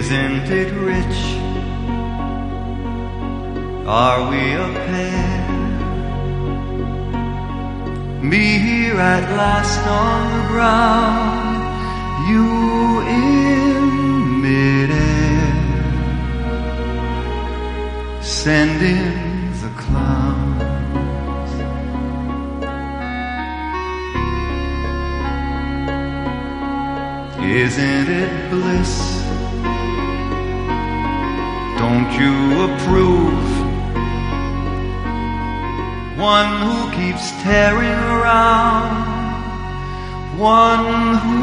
Isn't it rich? Are we a pair? Me here at last on the ground, you in midair, sending the clowns. Isn't it bliss? Don't you approve? One who keeps tearing around, one who